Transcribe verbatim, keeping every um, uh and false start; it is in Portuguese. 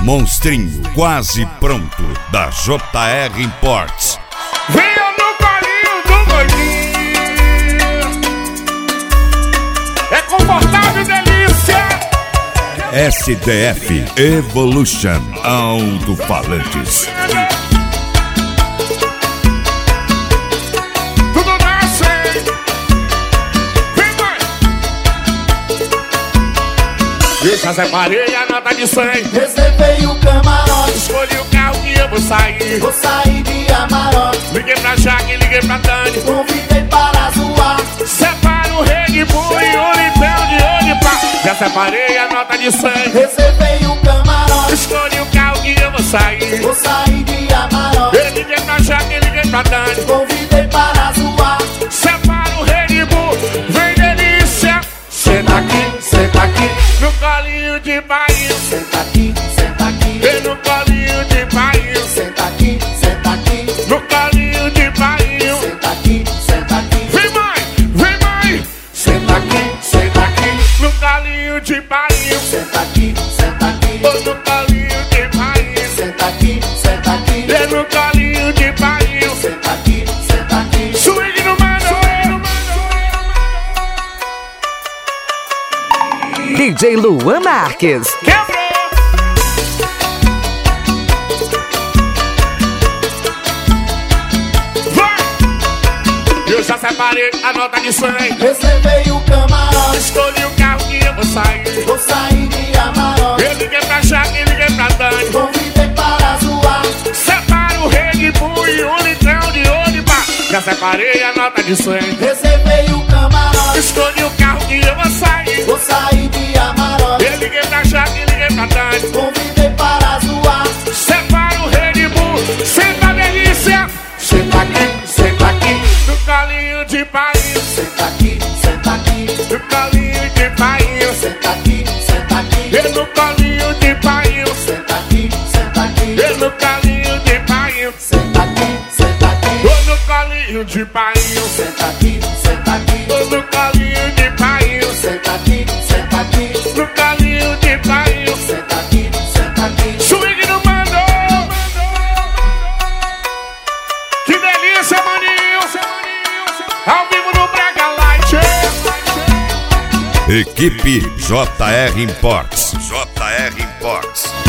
Monstrinho, quase pronto, da J R Imports. Venha no colinho do gordinho. É confortável e delícia. S D F Evolution Alto-Falantes. Tudo nasce. Vem, mãe. Eu já separei a nota de cem. Reservei o camarote, Escolhi o carro que eu vou sair. vou sair de Amarok. Liguei pra Jaque, liguei pra Dani. Convidei para zoar. Separa o Red Bull e o litrão de olho pá. Já separei a nota de cem. Reservei o camarote, Escolhi o carro que eu vou sair. vou sair de Amarok. Eu liguei pra Jaque, liguei pra Dani. Convidei para zoar. Separa o Red Bull, vem delícia. Senta aqui, senta aqui, No colinho de bairro. senta aqui, senta aqui, Vem no colinho de bairro. senta aqui, senta aqui, No colinho de bairro. senta aqui, senta aqui, Vem, mãe, vem, mãe. senta aqui, senta aqui, No colinho de bairro. senta aqui, senta aqui, Ou no colinho de bairro. senta aqui, senta aqui, Vem no colinho de bairro. senta aqui, senta aqui. Swing no mano. D J Luan Marques. Quebrou. Vai. Eu já separei a nota de cem. Reservei o camarote, Escolhi o carro que eu vou sair. vou sair de Amarok. Eu liguei pra Jaque, liguei pra Dani. Convidei para zoar. Separa o Red Bull e um litrão de olho pá. Já separei a nota de cem. Reservei o camarote, Escolhi o carro que eu vou sair. vou sair de Amarok. Eu liguei pra Jaque, liguei pra Dani. Convidei para zoar. Separa o Red Bull, senta a delícia. Senta aqui, senta aqui, No colinho de bairro. senta aqui, senta aqui, No colinho de bairro. senta aqui, senta aqui, E no colinho de bairro. senta aqui, senta aqui, E no colinho de bairro. senta aqui, senta aqui, Ou no colinho de bairro. senta aqui, senta aqui, Ou no colinho de bairro. senta aqui, senta aqui, No colinho de bairro. senta aqui, senta aqui. Swing no mano. Que delícia, maninho. Ao vivo no Braga Light. Equipe J R Imports. J R Imports.